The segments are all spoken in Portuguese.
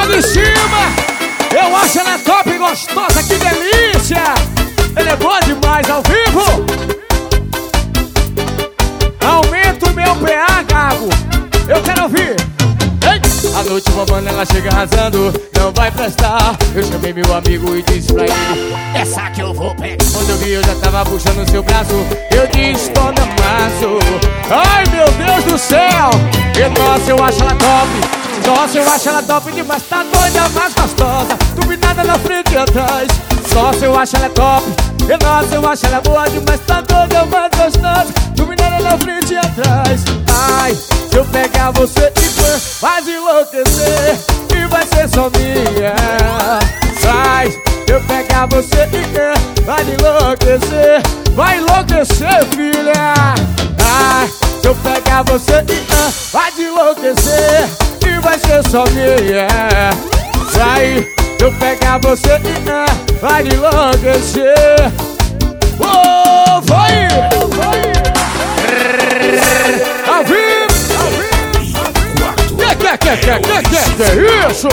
lá de cima. Eu acho ela top e gostosa, que delícia. Ele é boa demais ao vivo. Aumenta o meu PA, Gago. Eu quero ouvir. A noite bombando, ela chega arrasando, não vai prestar. Eu chamei meu amigo e disse pra ele: essa que eu vou pegar. Quando eu vi, eu já tava puxando seu braço. Eu disse: tô no maço. Ai, meu Deus do céu. E nossa, eu acho ela top. Nossa, eu acho ela top demais. Tá doida, mais gostosa, turbinada na frente e atrás. Nossa, eu acho ela top. E nossa, eu acho ela boa demais. Tá doida, mais gostosa, turbinada na frente e atrás. Ai, se eu pegar você e faz enlouquecer, e vai ser só minha. Vai, eu pegar você e vai enlouquecer. Vai enlouquecer, filha. Ai, se eu pegar você e vai enlouquecer, e vai ser só minha. Vai, eu pegar você e vai enlouquecer. Oh, vai, vai. Ao vivo. Que isso?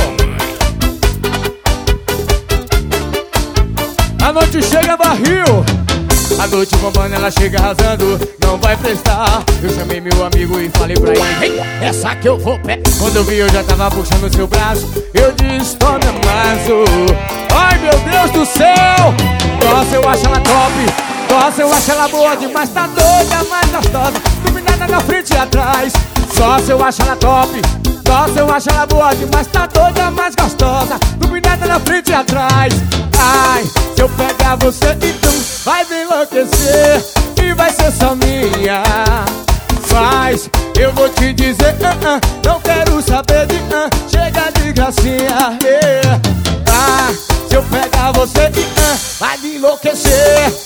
A noite chega barril. A noite bombando, ela chega arrasando, não vai prestar. Eu chamei meu amigo e falei pra ele: essa que eu vou pegar. Quando eu vi, eu já tava puxando seu braço. Eu disse: tô no maço. Ai, meu Deus do céu. Nossa, eu acho ela top. Nossa, eu acho ela boa demais. Tá doida, mais gostosa, dominada na frente e atrás. Nossa, eu acho ela top. Nossa, eu acho ela boa demais. Tá doida, mais gostosa, dominada na frente e atrás. Ai, se eu pegar você, então vai me enlouquecer, e vai ser só minha. Mas eu vou te dizer, não quero saber de chega de gracinha, yeah. Ah, se eu pegar você, vai me enlouquecer,